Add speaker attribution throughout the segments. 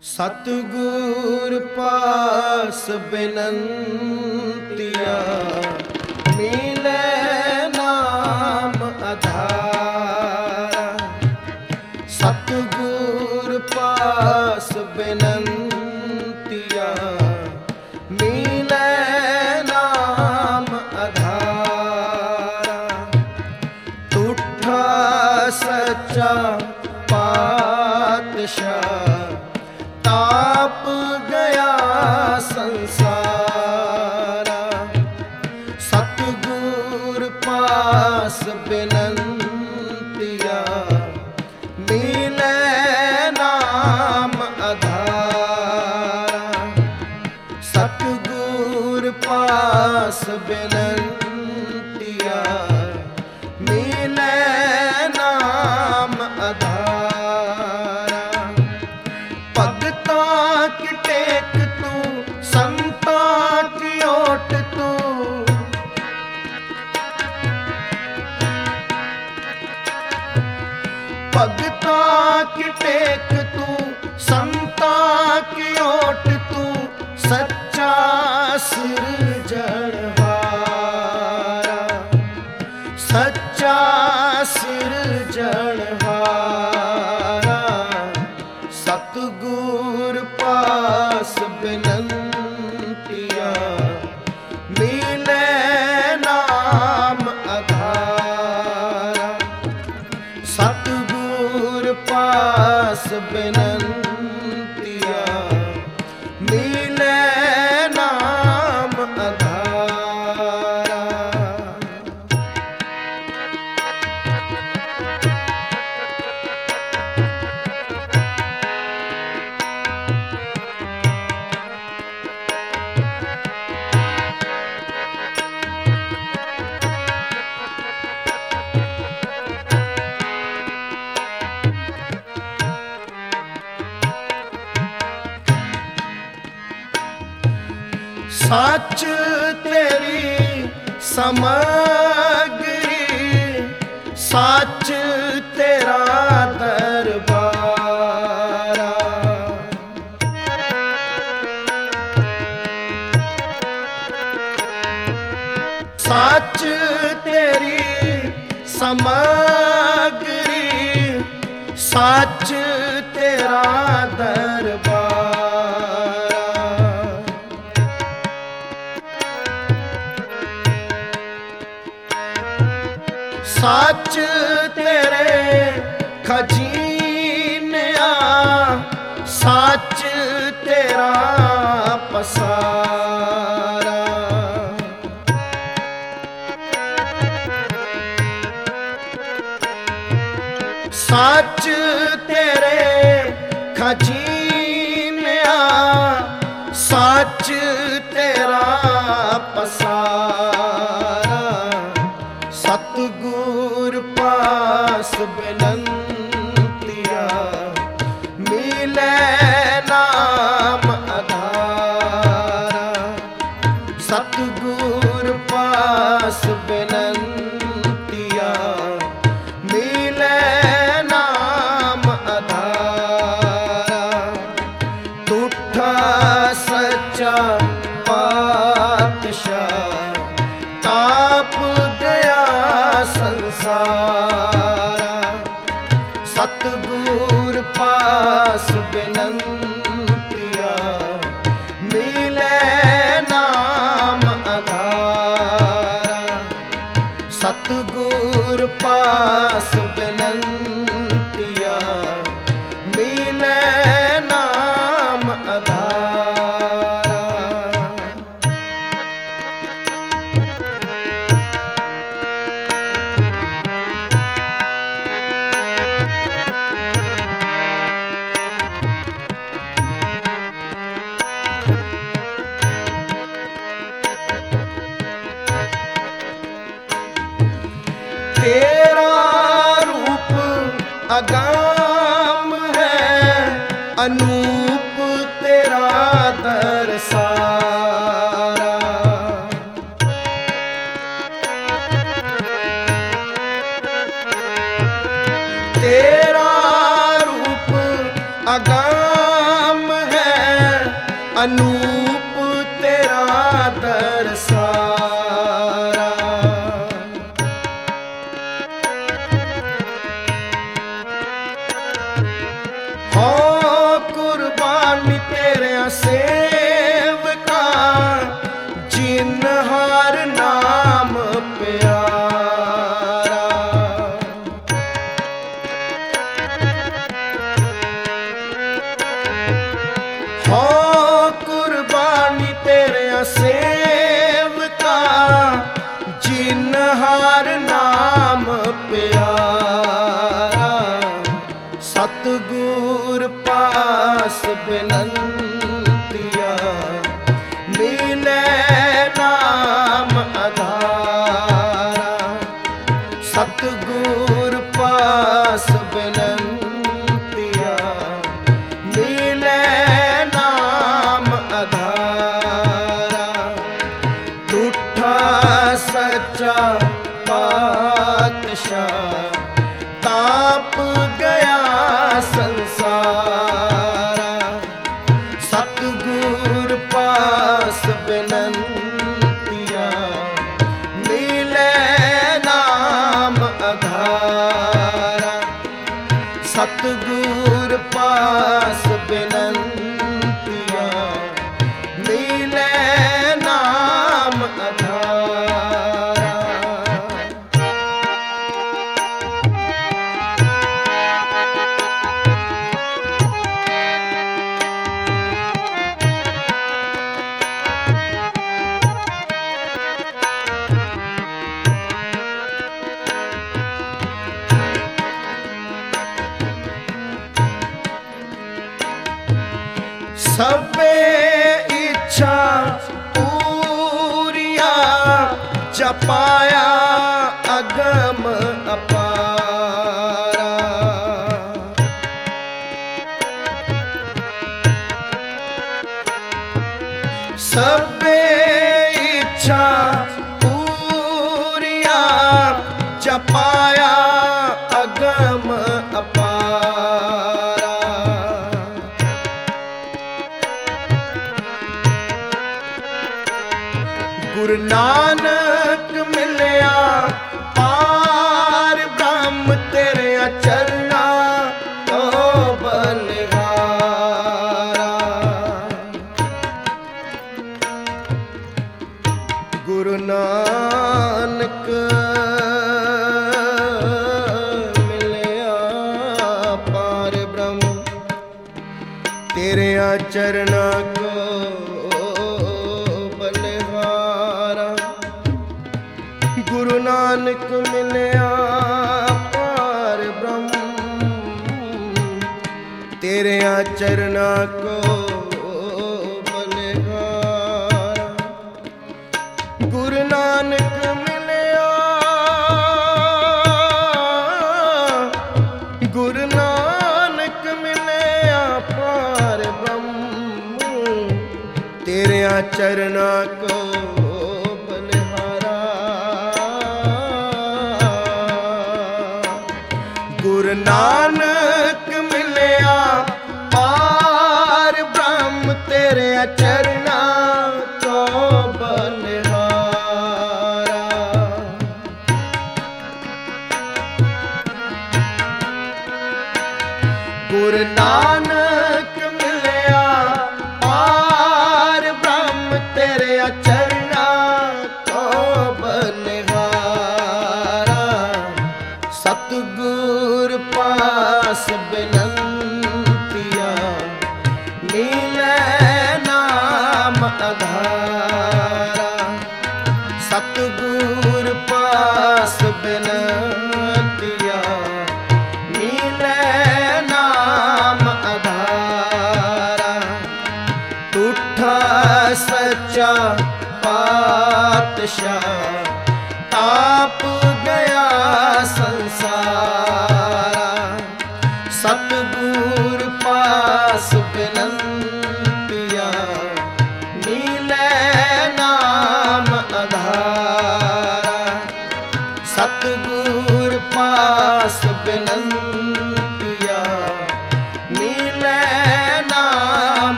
Speaker 1: ਸਤਿਗੁਰ ਪਾਸ ਬਿਨੰਤੀਆ ਮਿਲੇ ਨਾਮ ਆਧਾਰਾ। ਸਤਿਗੁਰ ਪਾਸ ਬਿਨੰਤੀਆ ਮਿਲੇ ਨਾਮ ਆਧਾਰਾ। ਤੁਠਾ ਸੱਚਾ ਪਾਤਸ਼ਾਹ ਤਾਪ ਗਿਆ ਸੰਸਾਰਾ। ਸਤਿਗੁਰ ਪਾਸ ਬਿਨੰਤੀਆ ਮਿਲੇ ਨਾਮ ਆਧਾਰਾ। ਸਤਿਗੁਰ ਪਾਸ ਬਿਨੰਤੀਆ ਮਿਲੇ ਨਾਮ ਆਧਾਰਾ। ਭਗਤਾਂ ਕੀ ਟੇਕ ਤੂੰ, ਸੰਤਾਂ ਕੀ ਓਟ ਤੂੰ। ਭਗਤਾਂ ਕੀ ਟੇਕ ਤੂੰ, ਸੰਤਾਂ ਕੀ ਓਟ ਤੂੰ। ਸੱਚਾ ਸਿਰਜਣਹਾਰਾ, ਸੱਚਾ ਸਿਰਜਣਹਾਰਾ। ਸਤਿਗੁਰ ਪਾਸ ਬਿਨੰਤੀਆ ਮਿਲੇ ਨਾਮ ਆਧਾਰਾ। ਸਤਿਗੁਰ ਪਾਸ ਬਿਨੰਤੀਆ ਮਿਲੇ ਨਾਮ ਆਧਾਰਾ। ਸੱਚ ਤੇਰੀ ਸਮਗਰੀ, ਸੱਚ ਤੇਰਾ ਦਰਬਾਰਾ। ਸੱਚ ਤੇਰੀ ਸਮਗਰੀ, ਸੱਚ ਤੇਰਾ ਦਰਬਾਰਾ। ਸੱਚ ਤੇਰੇ ਖਜ਼ੀਨਿਆ, ਸੱਚ ਤੇਰਾ ਪਸਾਰਾ। ਸੱਚ ਤੇਰੇ ਖਜ਼ੀਨਿਆ, ਸੱਚ ਤੇਰਾ ਪਸਾਰਾ। ਸਤਿਗੁਰ ਪਾਸ ਬਿਨੰਤੀਆ ਮਿਲੇ ਨਾਮ ਆਧਾਰਾ। ਸਤਿਗੁਰ ਪਾਸ ਬਿਨੰਤੀਆ ਮਿਲੇ ਨਾਮ ਆਧਾਰਾ। ਤੁਠਾ ਸੱਚਾ ਪਾਤਸ਼ਾਹ ਤਾਪ ਗਿਆ ਸੰਸਾਰਾ। ਸਤਿਗੁਰ ਪਾਸ ਬਿਨੰਤੀਆ ਮਿਲੇ ਨਾਮ ਆਧਾਰਾ। ਸਤਿਗੁਰ ਪਾਸ ਬਿਨੰਤੀਆ ਮਿਲੇ ਨਾਮ ਆਧਾਰਾ। ਤੇਰਾ ਰੂਪ ਅਗੰਮ ਹੈ, ਅਨੂਪ ਤੇਰਾ ਦਰਸਾਰਾ। ਤੇਰਾ ਰੂਪ ਅਗੰਮ अनूप तेरा दरसारा। हो कुर्बानी तेरे सेवका जिन हर नाम प्यारा। हो कुर्बानी तेरे सेवका जिन हर नाम प्यारा। सतगुर पास बिनंतिया मिले नाम आधारा। सतगुर पास बिनंतिया मिले नाम आधारा। झूठा सच्चा पातशाह ताप गया संसारा। सतगुर पास बिनंतिया मिले नाम आधारा। सतगुर पास बिनंतिया मिले नाम आधारा। सबे इच्छा पूरिया जपाया अगम अपारा। सबे इच्छा पूरिया जपाया अगम अपारा। गुरु नानक मिलया पार ब्रह्म तेरे चरना तो बलिहारा। गुरु नानक मिलया पार ब्रह्म तेरे चरना को गुरु नानक मिलया पार ब्रह्म तेरे चरना को बलिहारा। गुरु नानक मिलया गुरु नानक मिलया पार ब्रह्म तेरे चरना को गुरु नानक मिलया पार ब्रह्म तेरे चरना को बलिहारा। गुरु नानक मिलया पार ब्रह्म तेरे चरना को बलिहारा। सतगुर पास बिनंतिया मिले नाम आधारा। सतगुर पास बिनंतिया मिले नाम आधारा। झूठा सच्चा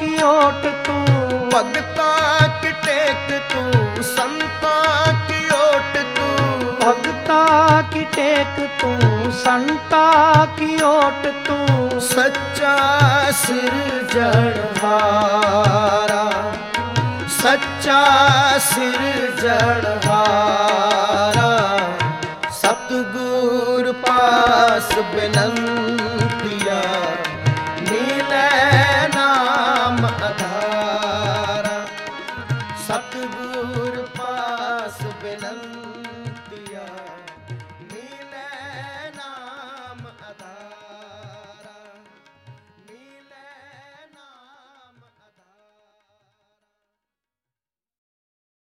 Speaker 2: की ओट तू,
Speaker 1: भगता की टेक तू, संता की ओट तू,
Speaker 2: भगता की टेक तू, संता की ओट तू,
Speaker 1: सच्चा सिरजनहारा, सच्चा सिरजनहारा, सतगुर पास बिनंती